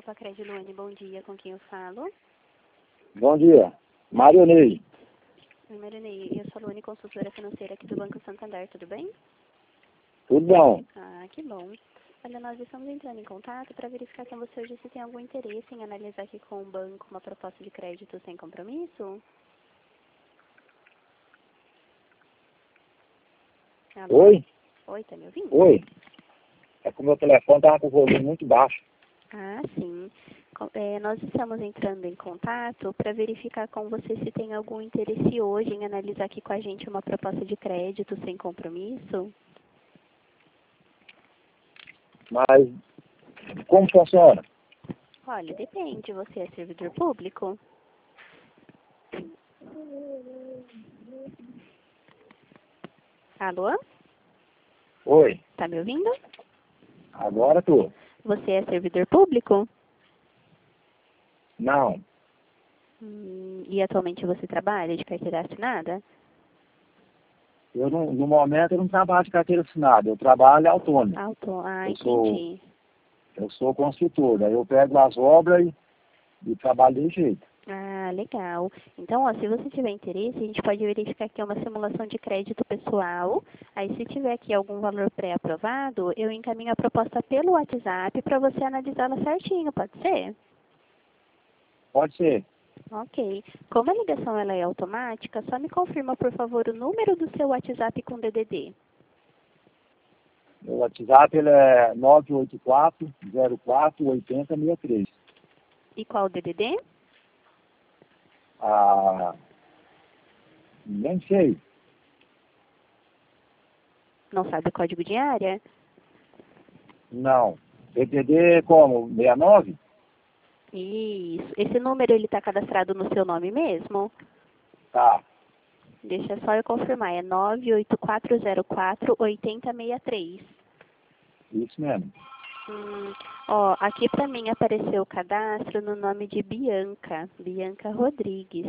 Facred Luane, bom dia. Com quem eu falo? Bom dia. Marionei. Oi, Marinei. Eu sou a Luane, consultora financeira aqui do Banco Santander, tudo bem? Tudo bom? Ah, que bom. Olha, nós estamos entrando em contato para verificar com você hoje se tem algum interesse em analisar aqui com o banco uma proposta de crédito sem compromisso. Alô? Oi? Oi, tá me ouvindo? Oi. É que o meu telefone tava com o volume muito baixo. Ah, sim. Nós estamos entrando em contato para verificar com você se tem algum interesse hoje em analisar aqui com a gente uma proposta de crédito sem compromisso. Mas como funciona? Olha, depende. Você é servidor público? Alô? Oi. Tá me ouvindo? Agora tô. Você é servidor público? Não. E atualmente você trabalha de carteira assinada? Eu não, no momento eu não trabalho de carteira assinada. Eu trabalho autônomo. Ah, Eu sou, entendi. eu sou construtor. Daí eu pego as obras e trabalho desse jeito. Ah, legal. Então, ó, se você tiver interesse, a gente pode verificar aqui uma simulação de crédito pessoal. Aí, se tiver aqui algum valor pré-aprovado, eu encaminho a proposta pelo WhatsApp para você analisá-la certinho, pode ser? Pode ser. Ok. Como a ligação ela é automática, só me confirma, por favor, o número do seu WhatsApp com DDD. Meu WhatsApp ele é 984-04-8063. E qual o DDD? Ah, nem sei. Não sabe o código de área? Não. DDD como? 69? Isso. Esse número ele está cadastrado no seu nome mesmo? Tá. Deixa só eu confirmar. É 98404-8063. Isso mesmo. Ó, aqui para mim apareceu o cadastro no nome de Bianca. Bianca Rodrigues.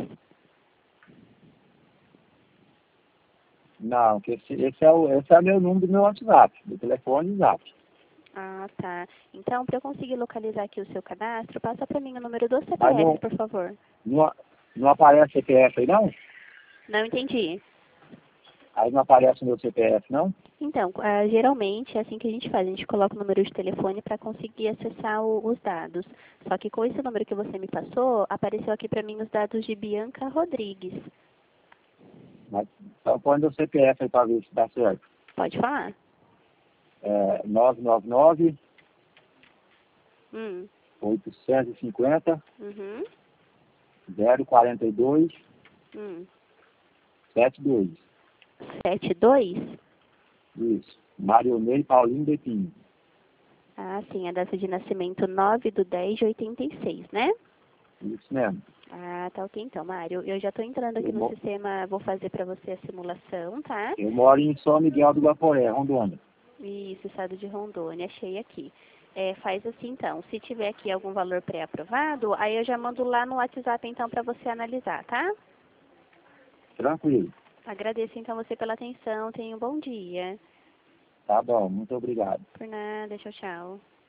Não, que esse é meu número do meu WhatsApp, do telefone WhatsApp. Ah, tá. Então, para eu conseguir localizar aqui o seu cadastro, passa para mim o número do Mas CPF, por favor. não aparece CPF aí não? Não entendi. Aí não aparece o meu CPF não? Então, geralmente é assim que a gente faz. A gente coloca o número de telefone para conseguir acessar os dados. Só que com esse número que você me passou, apareceu aqui para mim os dados de Bianca Rodrigues. Mas então põe meu CPF aí para ver se dá certo. Pode falar? É 999 Hum. 850 Uhum. 042 Hum. 72. 72? Isso. Marionei Paulinho Betinho. Ah, sim, a data de nascimento 9/10/86, né? Isso mesmo. Ah, tá ok então, Mário. Eu já estou entrando aqui no sistema, vou fazer para você a simulação, tá? Eu moro em São Miguel do Guaporé, Rondônia. Isso, estado de Rondônia, achei aqui. Faz assim então, se tiver aqui algum valor pré-aprovado, aí eu já mando lá no WhatsApp então para você analisar, tá? Tranquilo. Agradeço então você pela atenção, tenha um bom dia. Tá bom, muito obrigado. Por nada, tchau, tchau.